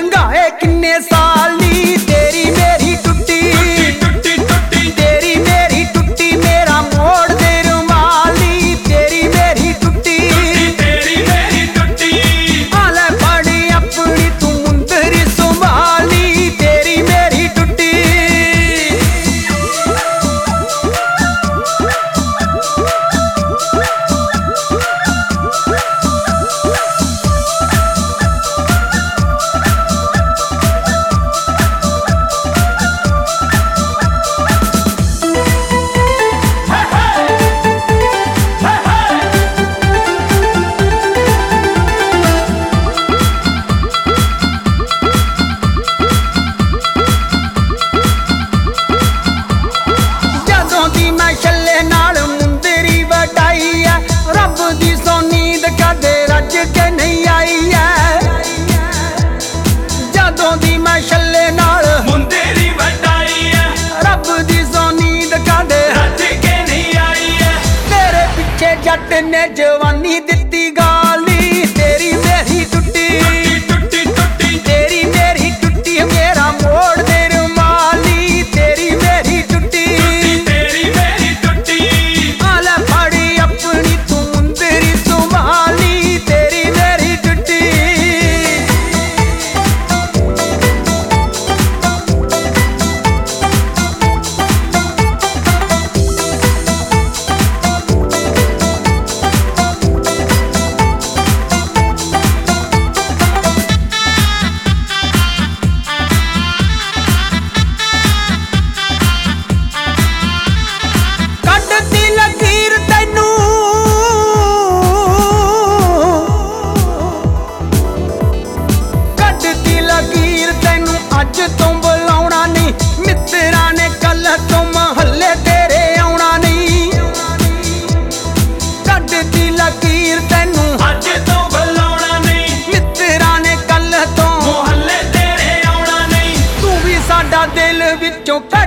लंघाए किन्ने साल नी तेरी मेरी टुट्टी टुट्टी टुट्टी तेरी मेरी टुट्टी मेरा मोड़ दे रुमाल नी तेरी मेरी टुट्टी तेरी मेरी टुट्टी आले बड़ी अपनी तू मुंदरी संभाली तेरी मेरी टुट्टी जट ने जवानी दिती गाली तेरी मेरी टुट्टी टुट्टी टुट्टी तेरी मेरी टुट्टी मेरा मोड़ दे रुमाली तेरी मेरी टुट्टी तेरी मेरी टुट्टी आले फड़ी अपनी तू मुंदरी संभाली तेरी मेरी टुट्टी अज तो बुलाउणा नहीं मित्रा ने कल तो महल्ले तेरे आउणा नहीं कद दी लकीर तैनू अज तो बुलाउणा नहीं मित्रा ने कल तो महल्ले तेरे आउणा नहीं तू भी साडा दिल विचों